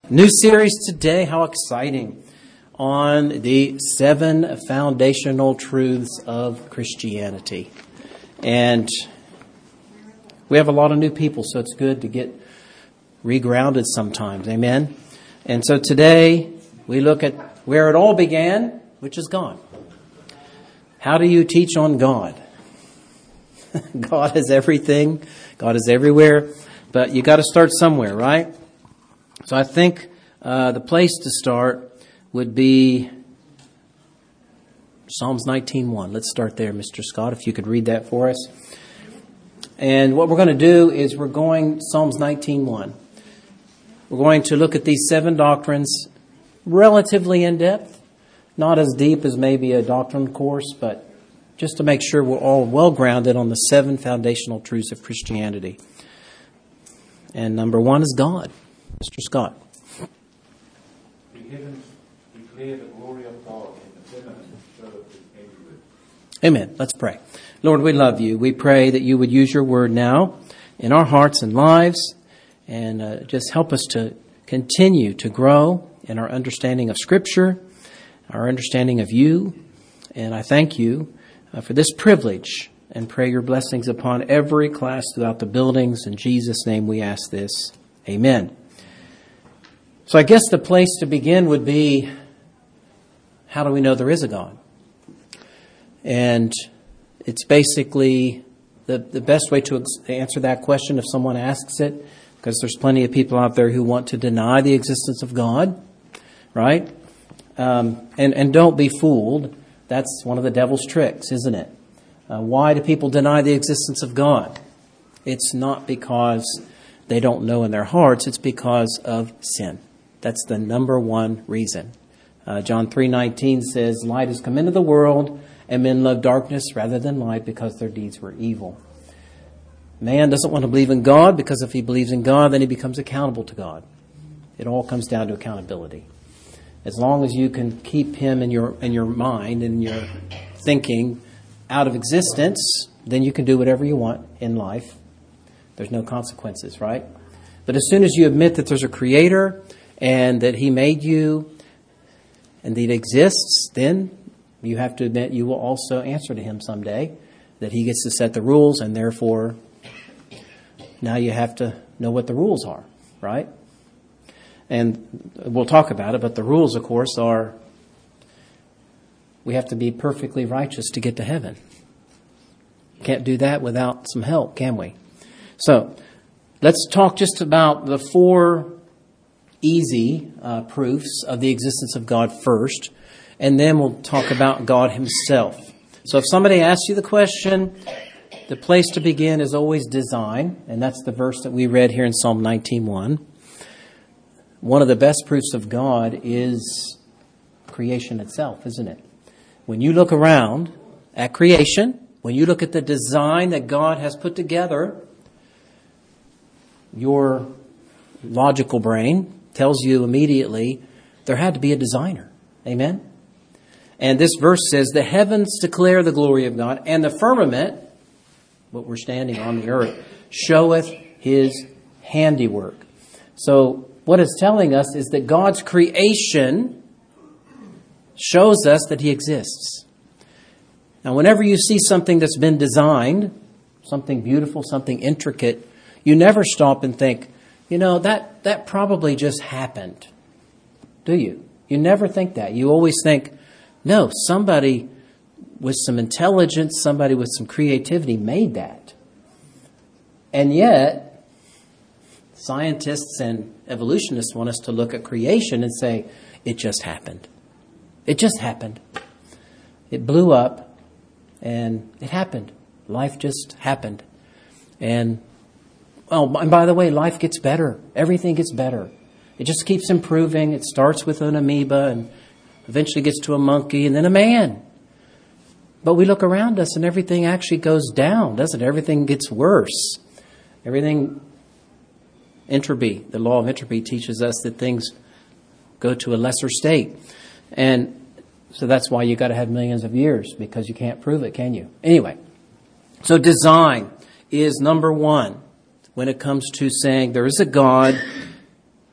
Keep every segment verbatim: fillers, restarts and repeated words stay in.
New series today, how exciting, on the seven foundational truths of Christianity. And we have a lot of new people, so it's good to get regrounded sometimes. Amen? And so today, we look at where it all began, which is God. How do you teach on God? God is everything. God is everywhere. But you got to start somewhere, right? So I think uh, the place to start would be Psalms nineteen one. Let's start there, Mister Scott, if you could read that for us. And what we're going to do is we're going Psalms nineteen one. We're going to look at these seven doctrines relatively in depth, not as deep as maybe a doctrine course, but just to make sure we're all well grounded on the seven foundational truths of Christianity. And number one is God. Mister Scott. The heavens declare the glory of God, and the firmament shows his handiwork. Amen. Let's pray. Lord, we love you. We pray that you would use your word now in our hearts and lives, and uh, just help us to continue to grow in our understanding of Scripture, our understanding of you. And I thank you uh, for this privilege, and pray your blessings upon every class throughout the buildings. In Jesus' name we ask this. Amen. So I guess the place to begin would be, how do we know there is a God? And it's basically the, the best way to ex- answer that question if someone asks it, because there's plenty of people out there who want to deny the existence of God, right? Um, and, and don't be fooled. That's one of the devil's tricks, isn't it? Uh, why do people deny the existence of God? It's not because they don't know in their hearts. It's because of sin. That's the number one reason. Uh, John three nineteen says, light has come into the world, and men love darkness rather than light because their deeds were evil. Man doesn't want to believe in God because if he believes in God, then he becomes accountable to God. It all comes down to accountability. As long as you can keep him in your in your mind and your thinking out of existence, then you can do whatever you want in life. There's no consequences, right? But as soon as you admit that there's a creator and that he made you and that he exists, then you have to admit you will also answer to him someday, that he gets to set the rules, and therefore now you have to know what the rules are, right? And we'll talk about it, but the rules, of course, are we have to be perfectly righteous to get to heaven. Can't do that without some help, can we? So let's talk just about the four easy uh, proofs of the existence of God first, and then we'll talk about God himself. So if somebody asks you the question, the place to begin is always design, and that's the verse that we read here in Psalm nineteen one. One of the best proofs of God is creation itself, isn't it? When you look around at creation, when you look at the design that God has put together, your logical brain tells you immediately there had to be a designer. Amen? And this verse says, the heavens declare the glory of God, and the firmament, what we're standing on the earth, showeth his handiwork. So what it's telling us is that God's creation shows us that he exists. Now, whenever you see something that's been designed, something beautiful, something intricate, you never stop and think, you know, that, that probably just happened. Do you? You never think that. You always think, no, somebody with some intelligence, somebody with some creativity made that. And yet, scientists and evolutionists want us to look at creation and say, it just happened. It just happened. It blew up and it happened. Life just happened. And, oh, and by the way, life gets better. Everything gets better. It just keeps improving. It starts with an amoeba and eventually gets to a monkey and then a man. But we look around us and everything actually goes down, doesn't it? Everything gets worse. Everything, entropy, the law of entropy teaches us that things go to a lesser state. And so that's why you got to have millions of years, because you can't prove it, can you? Anyway, so design is number one when it comes to saying there is a God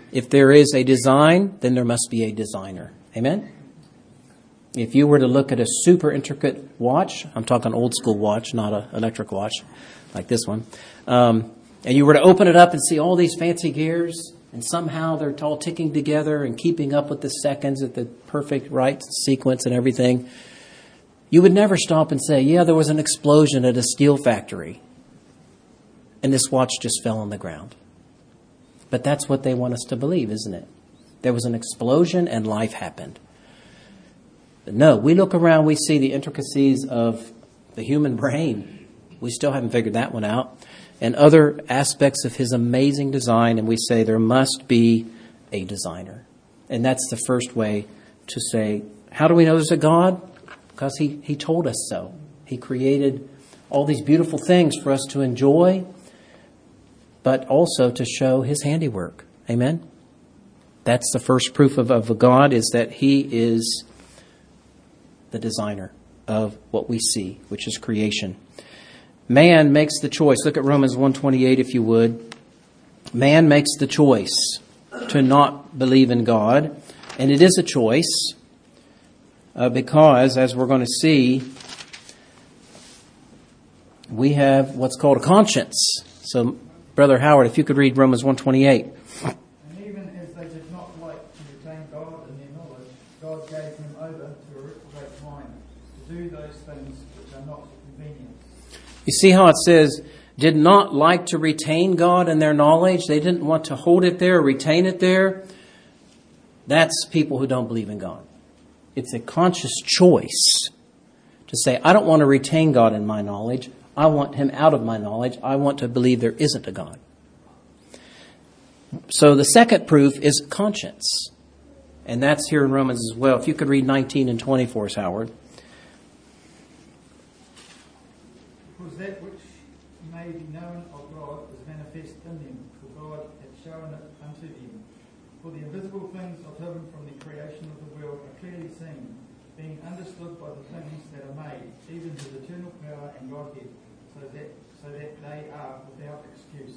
If there is a design, then there must be a designer. Amen? If you were to look at a super intricate watch, I'm talking old school watch, not an electric watch like this one, um, and you were to open it up and see all these fancy gears, and somehow they're all ticking together and keeping up with the seconds at the perfect right sequence and everything, you would never stop and say, yeah, there was an explosion at a steel factory, and this watch just fell on the ground. But that's what they want us to believe, isn't it? There was an explosion and life happened. But no, we look around, we see the intricacies of the human brain. We still haven't figured that one out. And other aspects of his amazing design, and we say there must be a designer. And that's the first way to say, how do we know there's a God? Because he, he told us so. He created all these beautiful things for us to enjoy, but also to show his handiwork. Amen? That's the first proof of, of a God, is that he is the designer of what we see, which is creation. Man makes the choice. Look at Romans one twenty-eight, if you would. Man makes the choice to not believe in God. And it is a choice uh, because, as we're going to see, we have what's called a conscience. So, Brother Howard, if you could read Romans one twenty-eight. And even as they did not like to retain God in their knowledge, God gave them over to a reprobate mind to do those things which are not convenient. You see how it says, did not like to retain God in their knowledge? They didn't want to hold it there, retain it there. That's people who don't believe in God. It's a conscious choice to say, I don't want to retain God in my knowledge. I want him out of my knowledge. I want to believe there isn't a God. So the second proof is conscience. And that's here in Romans as well. If you could read nineteen and twenty for us, Howard. Because that which may be known of God is manifest in them, for God hath shown it unto them. For the invisible things of him from the creation of the world are clearly seen, being understood by the things that are made, even his eternal power and Godhead, so that so that they are without excuse.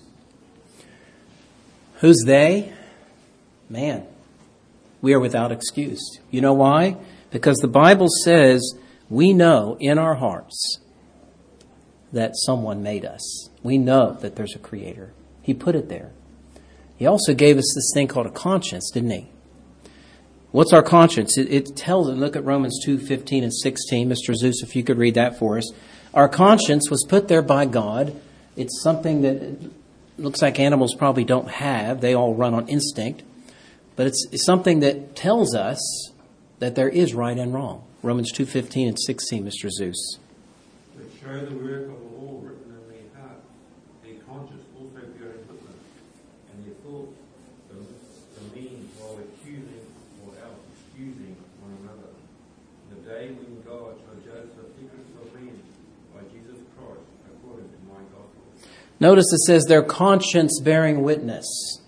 Who's they? Man. We are without excuse. You know why? Because the Bible says we know in our hearts that someone made us. We know that there's a creator. He put it there. He also gave us this thing called a conscience, didn't he? What's our conscience? It, it tells it. Look at Romans two fifteen and sixteen. Mister Zeus, if you could read that for us. Our conscience was put there by God. It's something that looks like animals probably don't have. They all run on instinct. But it's, it's something that tells us that there is right and wrong. Romans two fifteen and sixteen, Mister Zeus. That show the work of the law written in their heart, their conscience also bearing witness, and their thoughts the, the means while accusing or else excusing one another. The day when God shall judge the secrets of men by Jesus Christ according to my gospel. Notice it says their conscience bearing witness.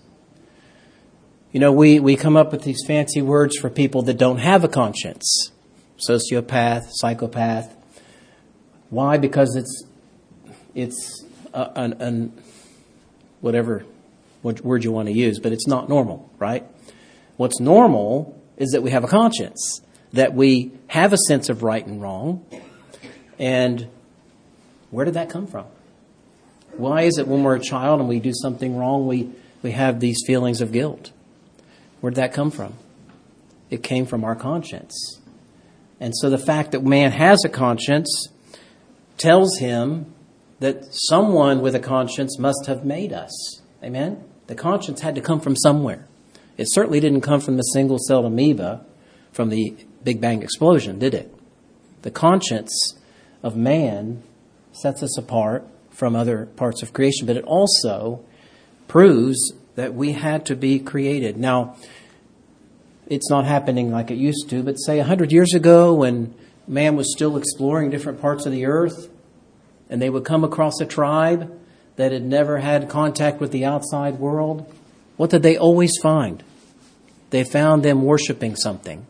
You know, we, we come up with these fancy words for people that don't have a conscience. Sociopath, psychopath. Why? Because it's it's uh, an, an whatever word you want to use, but it's not normal, right? What's normal is that we have a conscience, that we have a sense of right and wrong. And where did that come from? Why is it when we're a child and we do something wrong, we, we have these feelings of guilt? Where did that come from? It came from our conscience. And so the fact that man has a conscience tells him that someone with a conscience must have made us. Amen? The conscience had to come from somewhere. It certainly didn't come from the single-celled amoeba from the Big Bang explosion, did it? The conscience of man sets us apart from other parts of creation, but it also proves that we had to be created. Now, it's not happening like it used to, but say a hundred years ago when man was still exploring different parts of the earth and they would come across a tribe that had never had contact with the outside world, what did they always find? They found them worshiping something.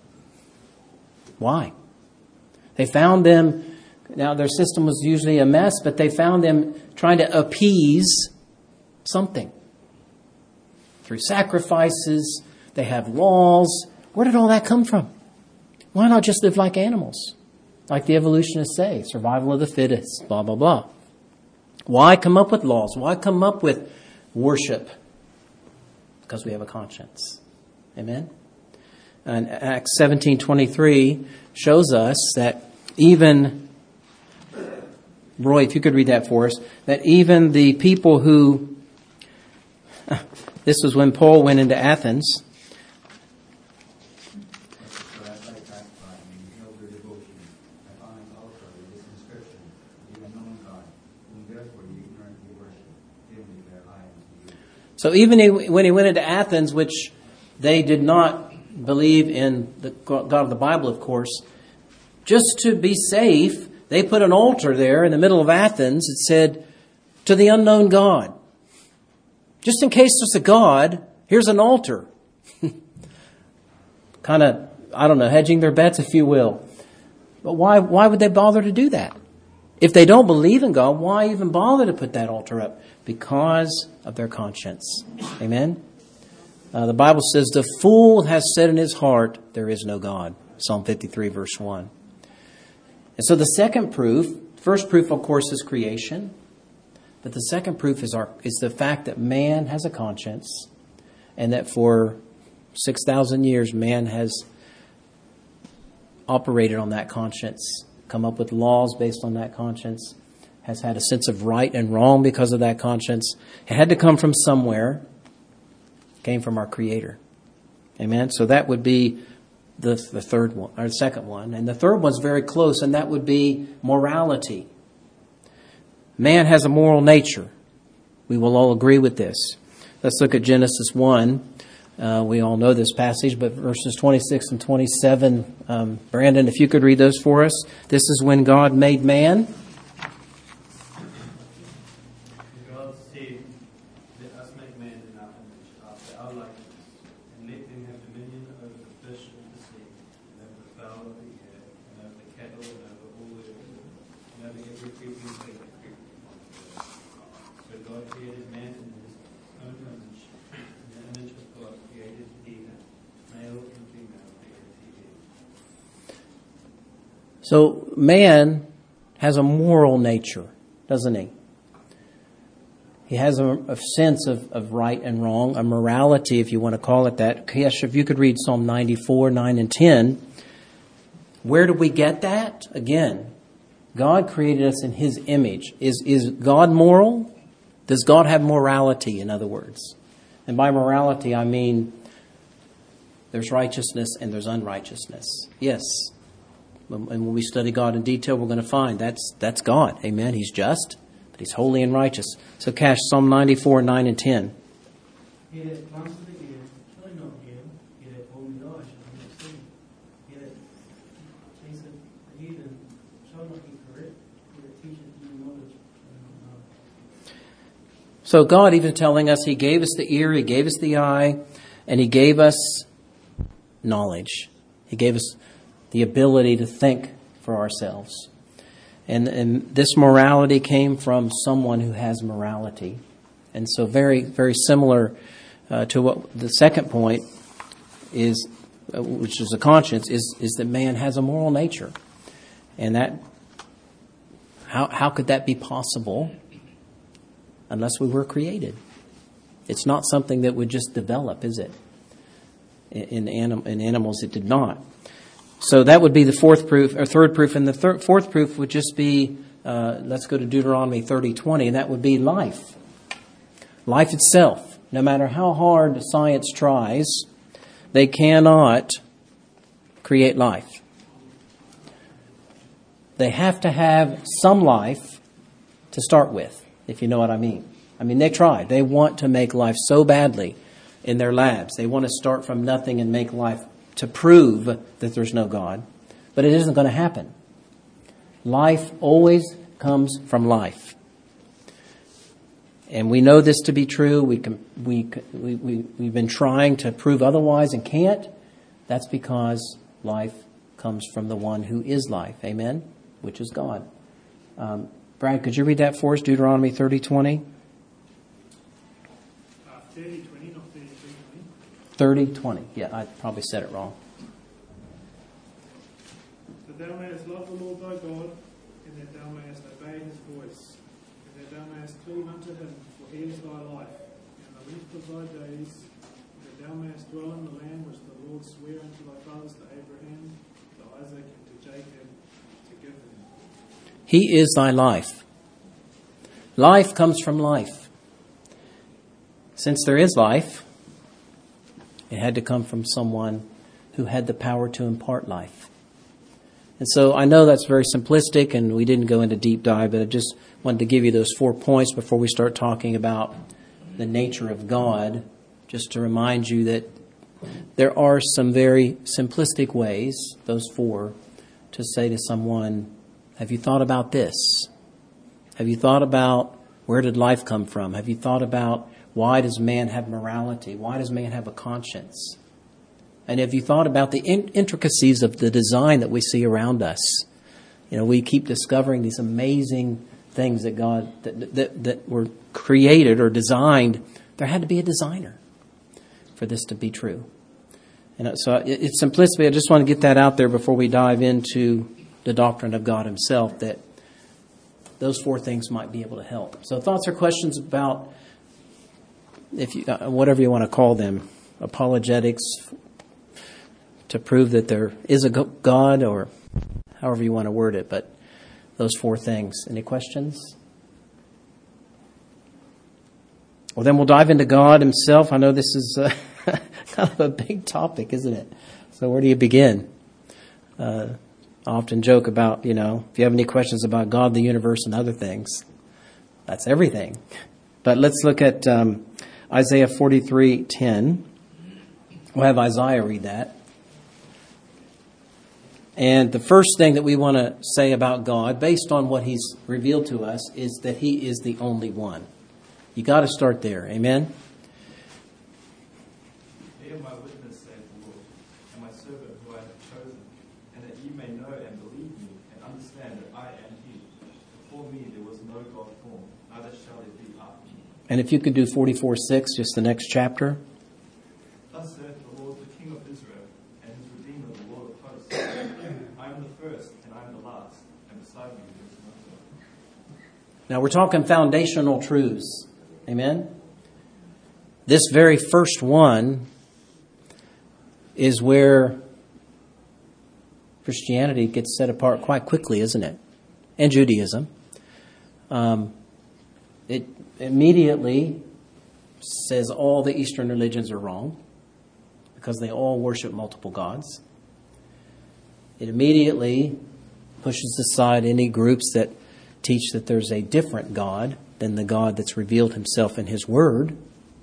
Why? They found them, now their system was usually a mess, but they found them trying to appease something. through sacrifices. They have laws. Where did all that come from? Why not just live like animals? Like the evolutionists say, survival of the fittest, blah, blah, blah. Why come up with laws? Why come up with worship? Because we have a conscience. Amen? And Acts seventeen twenty-three shows us that even, Roy, if you could read that for us, that even the people who, this was when Paul went into Athens. So even when he went into Athens, which they did not believe in the God of the Bible, of course, just to be safe, they put an altar there in the middle of Athens. It said, to the unknown God. Just in case there's a God, here's an altar. Kind of, I don't know, hedging their bets, if you will. But why, why would they bother to do that? If they don't believe in God, why even bother to put that altar up? Because of their conscience. Amen? Uh, the Bible says, the fool has said in his heart, there is no God. Psalm fifty-three, verse one. And so the second proof, first proof, of course, is creation. But the second proof is our is the fact that man has a conscience, and that for six thousand years, man has operated on that conscience, come up with laws based on that conscience, has had a sense of right and wrong because of that conscience. It had to come from somewhere. It came from our Creator. Amen? So that would be the, the third one, or the second one. And the third one's very close, and that would be morality. Man has a moral nature. We will all agree with this. Let's look at Genesis one. Uh, we all know this passage, but verses twenty-six and twenty-seven. Um, Brandon, if you could read those for us. This is when God made man. God said, let us make man in our image, after our likeness, and let them have dominion over the fish of the sea, and over the fowl of the air, and over the cattle, and over all the earth, and over every creeping thing that creepeth upon the earth. So God created man in his own image. In the image of God created he him, male and female created he them. So man has a moral nature, doesn't he? He has a, a sense of, of right and wrong, a morality, if you want to call it that. Kesh, if you could read Psalm ninety-four, nine and ten. Where do we get that? Again, God created us in His image. Is, is God moral? Does God have morality, in other words? And by morality, I mean there's righteousness and there's unrighteousness. Yes. And when we study God in detail, we're going to find that's that's God. Amen. He's just, but He's holy and righteous. So, Cash, Psalm ninety-four, nine and ten. He that plants the ear shall not hear, he that formed the eye shall not see, he that chaseth the heathen shall not be correct, he that teacheth you knowledge shall not know. So God even telling us He gave us the ear, He gave us the eye, and He gave us knowledge. He gave us the ability to think for ourselves. And, and this morality came from someone who has morality. And so very, very similar uh, to what the second point is, uh, which is a conscience, is, is that man has a moral nature. And that, how, how could that be possible unless we were created? It's not something that would just develop, is it? In, in, anim, in animals, it did not. So that would be the fourth proof, or third proof, and the third, fourth proof would just be, uh, let's go to Deuteronomy thirty twenty, and that would be life. Life itself. No matter how hard science tries, they cannot create life. They have to have some life to start with, if you know what I mean. I mean, they try. They want to make life so badly in their labs. They want to start from nothing and make life to prove that there's no God. But it isn't going to happen. Life always comes from life. And we know this to be true. We can, we, we, we, we've been trying to prove otherwise and can't. That's because life comes from the one who is life. Amen? Which is God. Um, Brad, could you read that for us? Deuteronomy thirty twenty. Uh, thirty twenty, not thirty twenty. thirty, twenty. Yeah, I probably said it wrong. That thou mayest love the Lord thy God, and that thou mayest obey his voice, and that thou mayest cleave unto him, for he is thy life, and the length of thy days, and that thou mayest dwell in the land which the Lord sware unto thy fathers, to Abraham, to Isaac, and to Jacob, to give them. He is thy life. Life comes from life. Since there is life, it had to come from someone who had the power to impart life. And so I know that's very simplistic and we didn't go into deep dive, but I just wanted to give you those four points before we start talking about the nature of God, just to remind you that there are some very simplistic ways, those four, to say to someone, have you thought about this? Have you thought about where did life come from? Have you thought about why does man have morality? Why does man have a conscience? And have you thought about the in- intricacies of the design that we see around us? You know, we keep discovering these amazing things that God, that, that, that were created or designed. There had to be a designer for this to be true. And so it, it's simplicity. I just want to get that out there before we dive into the doctrine of God himself, that those four things might be able to help. So thoughts or questions about, if you, uh, whatever you want to call them, apologetics, to prove that there is a God, or however you want to word it, but those four things. Any questions? Well, then we'll dive into God himself. I know this is uh, kind of a big topic, isn't it? So where do you begin? Uh, I often joke about, you know, if you have any questions about God, the universe, and other things, that's everything. But let's look at um, Isaiah forty-three ten. We'll have Isaiah read that. And the first thing that we want to say about God, based on what he's revealed to us, is that he is the only one. You got to start there. Amen? Hear my witness, saith the Lord, and my servant who I have chosen, and that ye may know and believe me, and understand that I am he. Before me there was no God formed, neither shall it be after me. And if you could do forty-four six, just the next chapter. Thus saith the Lord, the King of Israel, and his Redeemer, the Lord of hosts. I am the first, and I am the last, and beside me there is no God. Now we're talking foundational truths. Amen? This very first one is where Christianity gets set apart quite quickly, isn't it? And Judaism. Um, it immediately says all the Eastern religions are wrong because they all worship multiple gods. It immediately pushes aside any groups that teach that there's a different God than the God that's revealed himself in his word.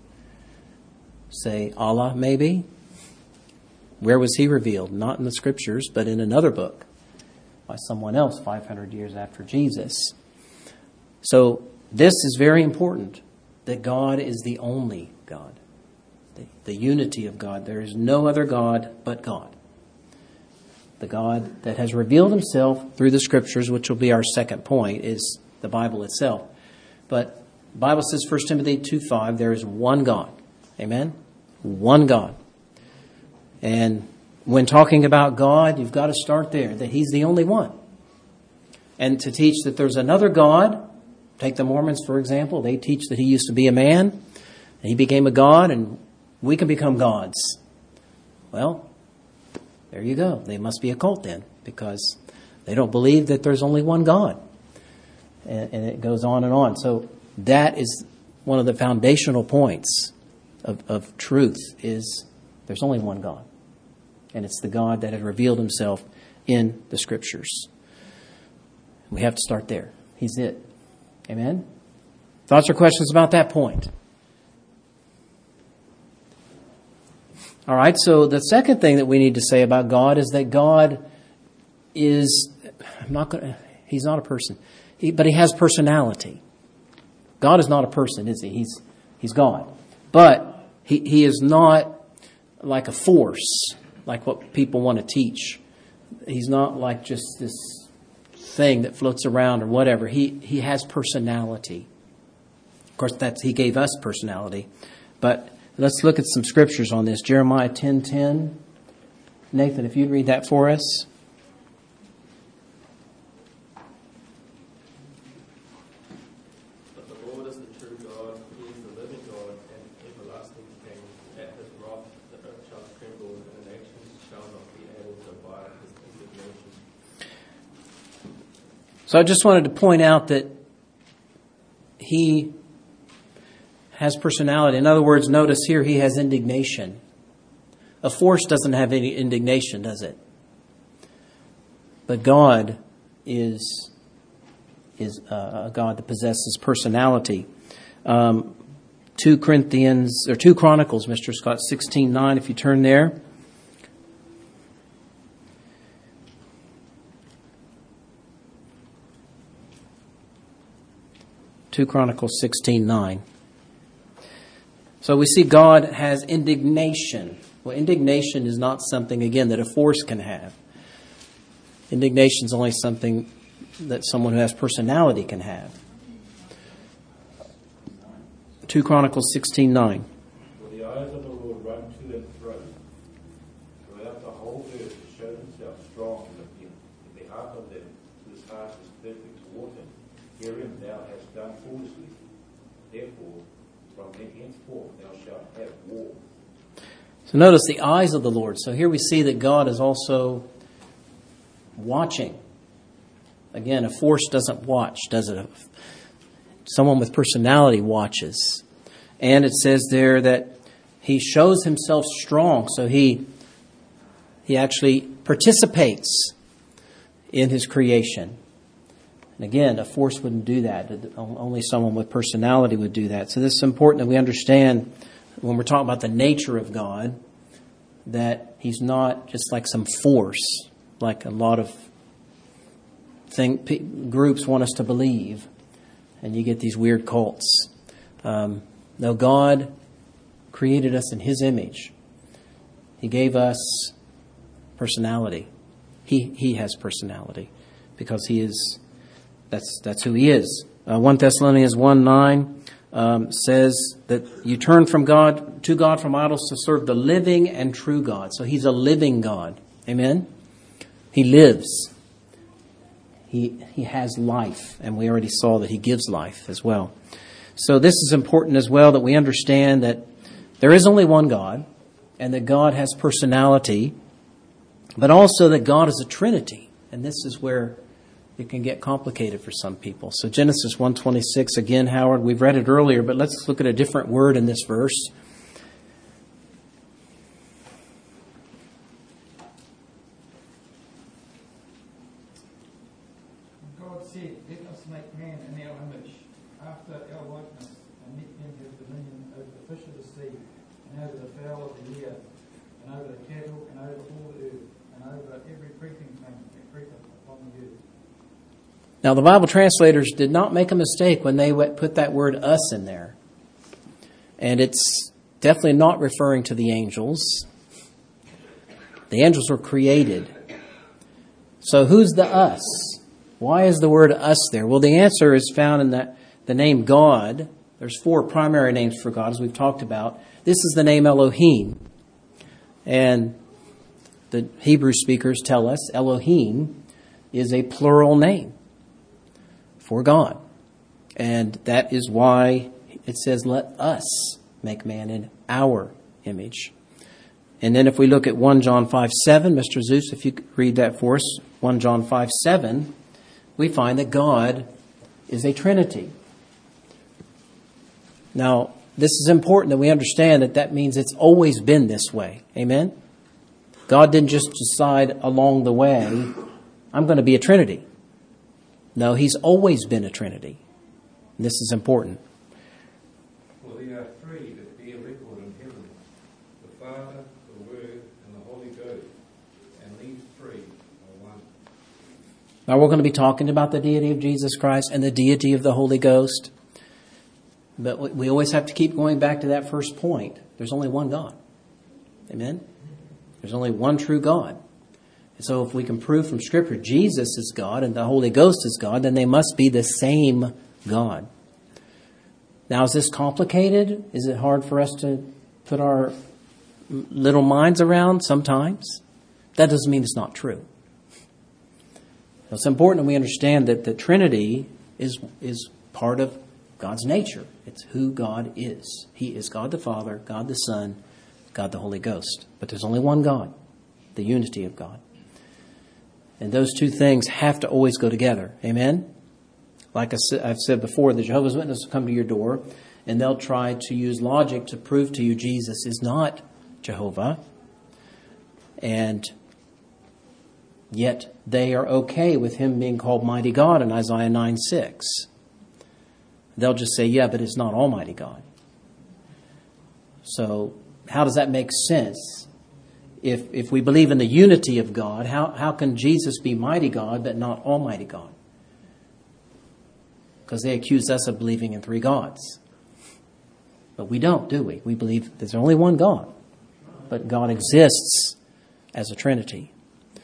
Say Allah, maybe. Where was he revealed? Not in the scriptures, but in another book by someone else five hundred years after Jesus. So this is very important, that God is the only God. The, the unity of God. There is no other God but God. The God that has revealed himself through the scriptures, which will be our second point, is the Bible itself. But the Bible says, First Timothy two five, there is one God. Amen? One God. And when talking about God, you've got to start there, that he's the only one. And to teach that there's another God, take the Mormons, for example, they teach that he used to be a man, and he became a god, and we can become gods. Well, there you go. They must be a cult then, because they don't believe that there's only one God. And, and it goes on and on. So that is one of the foundational points of, of truth, is there's only one God. And it's the God that has revealed himself in the scriptures. We have to start there. He's it. Amen? Thoughts or questions about that point? All right, so the second thing that we need to say about God is that God is, I'm not going to, he's not a person, he, but he has personality. God is not a person, is he? He's he's God. But he, he is not like a force, like what people want to teach. He's not like just this thing that floats around or whatever. He he has personality. Of course, that's, he gave us personality, but Let's look at some scriptures on this. Jeremiah ten ten. Nathan, if you'd read that for us. But the Lord is the true God, He is the living God and everlasting King. At His wrath the earth shall tremble, and the nations shall not be able to abide His indignation. So I just wanted to point out that He has personality. In other words, notice here He has indignation. A force doesn't have any indignation, does it? But God is is a God that possesses personality. Um, two Corinthians or two Chronicles, Mister Scott, sixteen nine. If you turn there. Two Chronicles sixteen nine. So we see God has indignation. Well, indignation is not something, again, that a force can have. Indignation is only something that someone who has personality can have. Two Chronicles sixteen nine. For the eyes of the Lord run to and fro throughout the whole earth to show Himself strong in the, in the heart of them whose heart is perfect toward Him. Herein thou hast done foolishly. Therefore, from henceforth thou shalt have war. So notice the eyes of the Lord. So here we see that God is also watching. Again, a force doesn't watch, does it? Someone with personality watches. And it says there that He shows Himself strong. So He He actually participates in His creation. And again, a force wouldn't do that. Only someone with personality would do that. So this is important that we understand when we're talking about the nature of God, that He's not just like some force, like a lot of thing, p- groups want us to believe. And you get these weird cults. Um, no, God created us in His image. He gave us personality. He He has personality because He is, that's that's who He is. Uh, First Thessalonians one nine um, says that you turn from God, to God from idols to serve the living and true God. So He's a living God. Amen? He lives. He He has life, and we already saw that He gives life as well. So this is important as well, that we understand that there is only one God, and that God has personality, but also that God is a Trinity. And this is where it can get complicated for some people. So Genesis one twenty-six, again, Howard, we've read it earlier, but let's look at a different word in this verse. God said, let us make man in our image, after our likeness, and let them have dominion over the fish of the sea, and over the fowl of the air, and over the cattle, and over all the earth, and over every creeping thing that creepeth upon the earth. Now, the Bible translators did not make a mistake when they put that word us in there. And it's definitely not referring to the angels. The angels were created. So who's the us? Why is the word us there? Well, the answer is found in the, the name God. There's four primary names for God, as we've talked about. This is the name Elohim. And the Hebrew speakers tell us Elohim is a plural name for God. And that is why it says, let us make man in our image. And then if we look at First John five seven, Mister Zeus, if you could read that for us, First John five seven, we find that God is a Trinity. Now, this is important that we understand that that means it's always been this way. Amen? God didn't just decide along the way, I'm going to be a Trinity. No, He's always been a Trinity. And this is important. For there are three that bear record in heaven, the Father, the Word, and the Holy Ghost, and these three are one. Now we're going to be talking about the deity of Jesus Christ and the deity of the Holy Ghost. But we always have to keep going back to that first point. There's only one God. Amen? There's only one true God. And so if we can prove from Scripture Jesus is God and the Holy Ghost is God, then they must be the same God. Now, is this complicated? Is it hard for us to put our little minds around sometimes. That doesn't mean it's not true. It's important that we understand that the Trinity is is part of God's nature. It's who God is. He is God the Father, God the Son, God the Holy Ghost. But there's only one God, the unity of God. And those two things have to always go together. Amen? Like I've said before, the Jehovah's Witnesses will come to your door and they'll try to use logic to prove to you Jesus is not Jehovah. And yet they are okay with him being called mighty God in Isaiah nine six. They'll just say, yeah, but it's not Almighty God. So how does that make sense? If if we believe in the unity of God, how, how can Jesus be mighty God but not Almighty God? Because they accuse us of believing in three gods. But we don't, do we? We believe there's only one God. But God exists as a Trinity.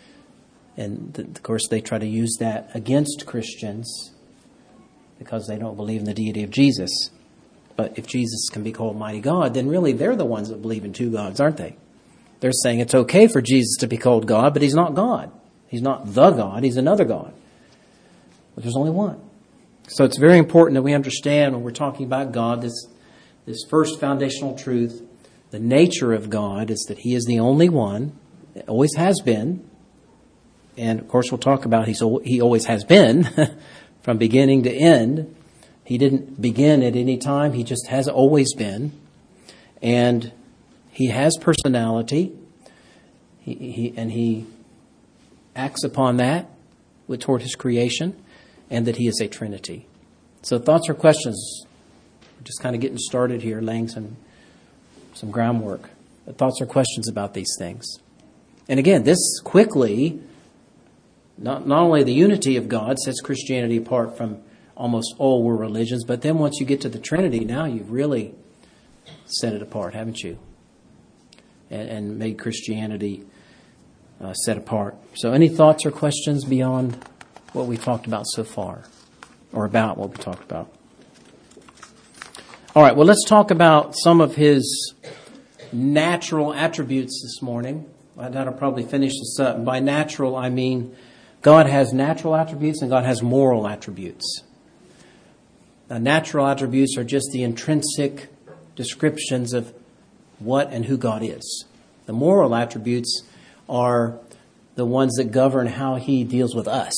And of course they try to use that against Christians because they don't believe in the deity of Jesus. But if Jesus can be called mighty God, then really they're the ones that believe in two gods, aren't they? They're saying it's okay for Jesus to be called God, but he's not God. He's not the God, he's another God. But there's only one. So it's very important that we understand when we're talking about God, this, this first foundational truth, the nature of God is that he is the only one, it always has been. And of course we'll talk about he's, he always has been from beginning to end. He didn't begin at any time, he just has always been. And he has personality, he, he, and he acts upon that with, toward his creation, and that he is a Trinity. So thoughts or questions? We're just kind of getting started here, laying some some groundwork. But thoughts or questions about these things? And again, this quickly, not, not only the unity of God sets Christianity apart from almost all world religions, but then once you get to the Trinity, now you've really set it apart, haven't you? And, and made Christianity uh, set apart. So any thoughts or questions beyond what we talked about so far? Or about what we talked about? All right, well, let's talk about some of his natural attributes this morning. That'll probably finish this up. And by natural, I mean God has natural attributes and God has moral attributes. Now, natural attributes are just the intrinsic descriptions of what and who God is. The moral attributes are the ones that govern how he deals with us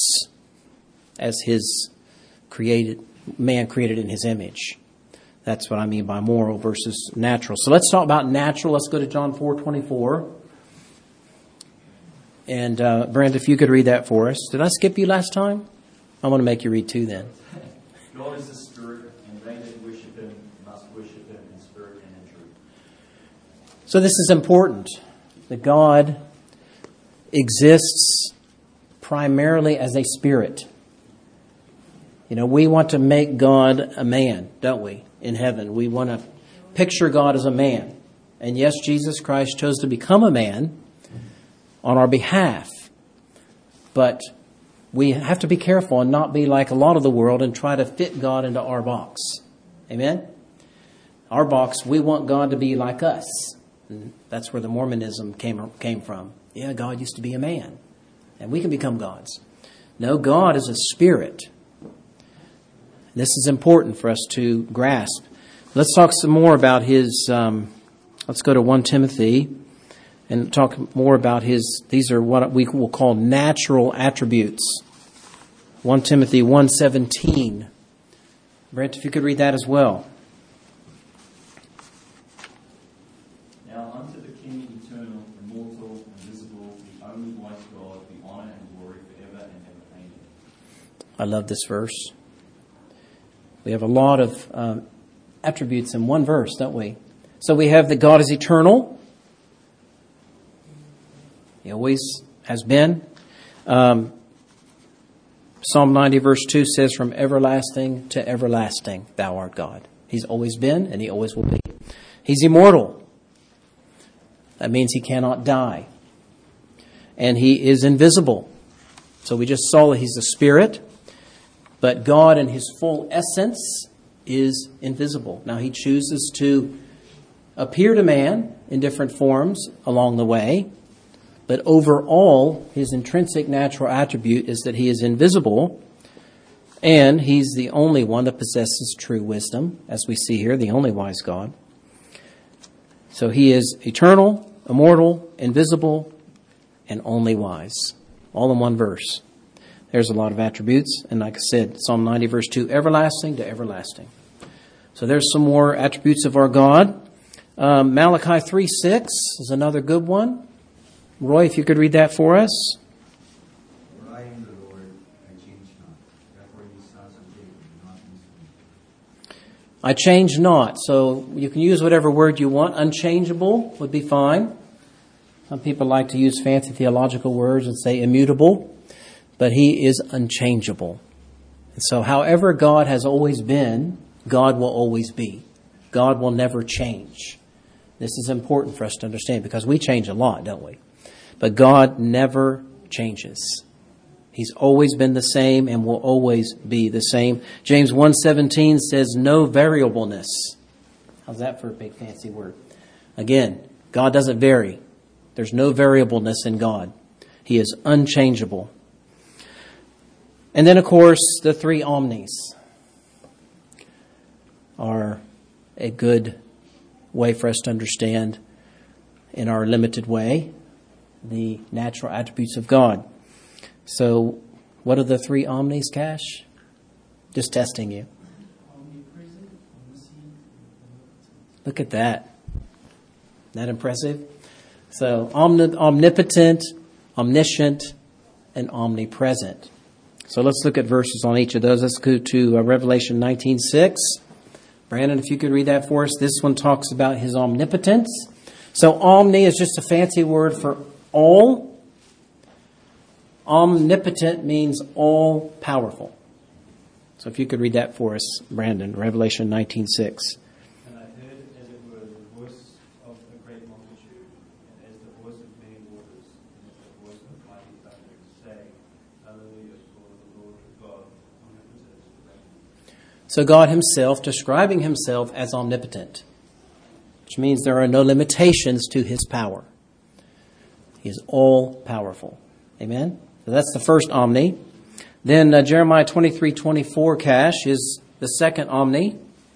as his created man created in his image. That's what I mean by moral versus natural. So let's talk about natural. Let's go to John four twenty-four. And uh, Brent, if you could read that for us. Did I skip you last time? I want to make you read two then. God is the Spirit, and they that worship him must worship him in spirit and in truth. So this is important, that God exists primarily as a spirit. You know, we want to make God a man, don't we, in heaven? We want to picture God as a man. And yes, Jesus Christ chose to become a man on our behalf. But we have to be careful and not be like a lot of the world and try to fit God into our box. Amen? Our box, we want God to be like us. And that's where the Mormonism came came from. Yeah, God used to be a man, and we can become gods. No, God is a spirit. This is important for us to grasp. Let's talk some more about his, um, let's go to First Timothy and talk more about his, these are what we will call natural attributes. First Timothy one seventeen. Brent, if you could read that as well. Now unto the King, eternal, immortal, invisible, the only wise God, be honour and glory forever and ever. Amen. I love this verse. We have a lot of um, attributes in one verse, don't we? So we have that God is eternal. He always has been. Um, Psalm ninety verse two says, from everlasting to everlasting, thou art God. He's always been and he always will be. He's immortal. That means he cannot die. And he is invisible. So we just saw that he's the Spirit. But God in his full essence is invisible. Now he chooses to appear to man in different forms along the way, but overall, his intrinsic natural attribute is that he is invisible, and he's the only one that possesses true wisdom, as we see here, the only wise God. So he is eternal, immortal, invisible, and only wise. All in one verse. There's a lot of attributes, and like I said, Psalm ninety, verse two, everlasting to everlasting. So there's some more attributes of our God. Um, Malachi three six is another good one. Roy, if you could read that for us. For I am the Lord, I change not. Therefore ye sons of Jacob, do not miss me. I change not. So you can use whatever word you want. Unchangeable would be fine. Some people like to use fancy theological words and say immutable, but he is unchangeable. And so however God has always been, God will always be. God will never change. This is important for us to understand because we change a lot, don't we? But God never changes. He's always been the same and will always be the same. James one seventeen says no variableness. How's that for a big fancy word? Again, God doesn't vary. There's no variableness in God. He is unchangeable. And then, of course, the three omnis are a good way for us to understand in our limited way the natural attributes of God. So, what are the three omnis, Cash? Just testing you. Omnipresent, omniscient, and Look at that. Isn't that impressive? So, omni- omnipotent, omniscient, and omnipresent. So let's look at verses on each of those. Let's go to uh, Revelation nineteen six. Brandon, if you could read that for us. This one talks about his omnipotence. So omni is just a fancy word for all. Omnipotent means all powerful. So if you could read that for us, Brandon, Revelation nineteen six. And I heard, as it were, the voice of a great multitude, and as the voice of many waters, and as the voice of mighty thunder, saying, Hallelujah, for the Lord God, omnipotent is reigneth. So God himself, describing himself as omnipotent, which means there are no limitations to his power. He is all powerful. Amen? So that's the first omni. Then uh, Jeremiah twenty-three twenty-four, Cash, is the second omni.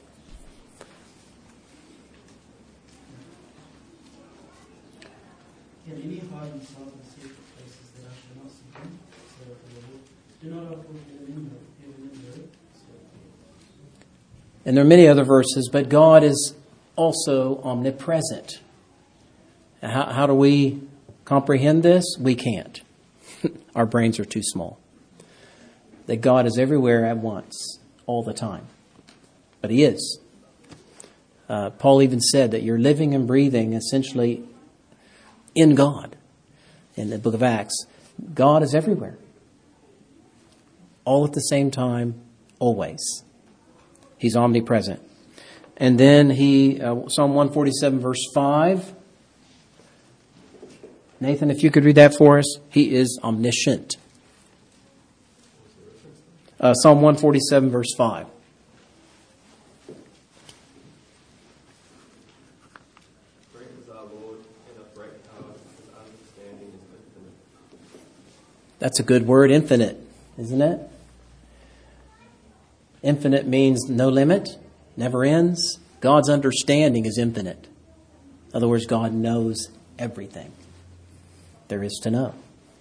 Can any hide himself in secret places that I shall not see him? Saith the Lord. Do not uphold heaven and earth, heaven and earth, saith the Lord. And there are many other verses, but God is also omnipresent. How, how do we comprehend this? We can't. Our brains are too small. That God is everywhere at once, all the time. But he is. Uh, Paul even said that you're living and breathing essentially in God. In the book of Acts, God is everywhere. All at the same time, always. He's omnipresent. And then he, uh, Psalm one forty-seven verse five. Nathan, if you could read that for us. He is omniscient. Uh, Psalm one forty-seven verse five. Great is our Lord, and of great power, his understanding is infinite. That's a good word, infinite, isn't it? Infinite means no limit, never ends. God's understanding is infinite. In other words, God knows everything there is to know.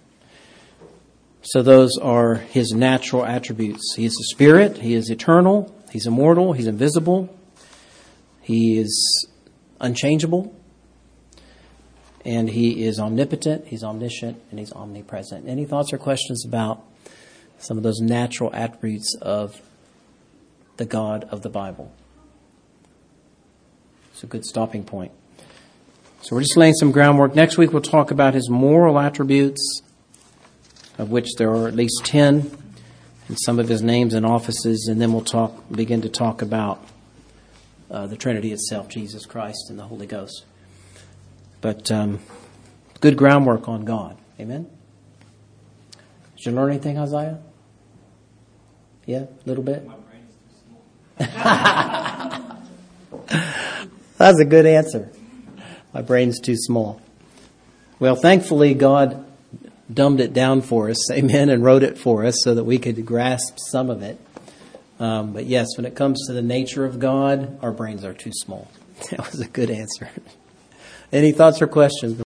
So those are his natural attributes. He is a spirit. He is eternal. He's immortal. He's invisible. He is unchangeable. And he is omnipotent. He's omniscient. And he's omnipresent. Any thoughts or questions about some of those natural attributes of the God of the Bible? It's a good stopping point. So we're just laying some groundwork. Next week we'll talk about his moral attributes, of which there are at least ten, and some of his names and offices, and then we'll talk, begin to talk about uh, the Trinity itself, Jesus Christ and the Holy Ghost. But um, good groundwork on God. Amen? Did you learn anything, Isaiah? Yeah, a little bit? My brain is too small. That's a good answer. My brain's too small. Well, thankfully, God dumbed it down for us, amen, and wrote it for us so that we could grasp some of it. Um, but yes, when it comes to the nature of God, our brains are too small. That was a good answer. Any thoughts or questions?